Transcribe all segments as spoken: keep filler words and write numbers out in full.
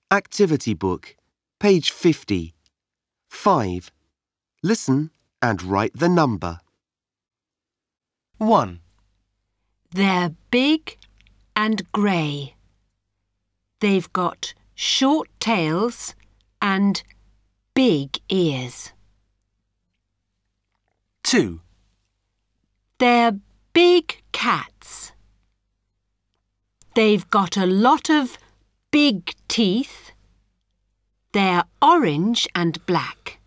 Activity book, page fifty. five. Listen and write the number. one. They're big and grey. They've got short tails and big ears. two. They're big cats. They've got a lot of big teeth. They're orange and black.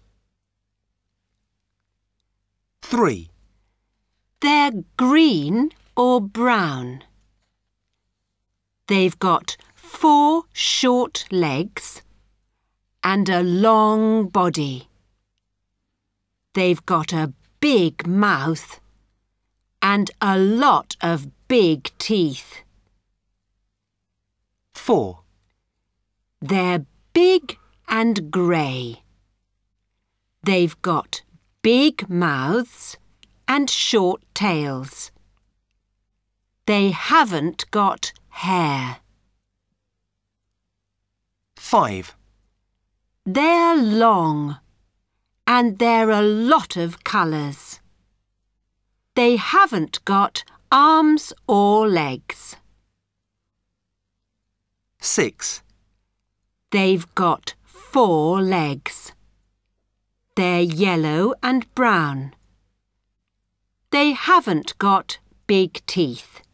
three. They're green or brown. They've got four short legs and a long body. They've got a big mouth and a lot of big teeth. four. They're big and grey. They've got big mouths and short tails. They haven't got hair. five. They're long and they're a lot of colours. They haven't got arms or legs. six. They've got four legs. They're yellow and brown. They haven't got big teeth.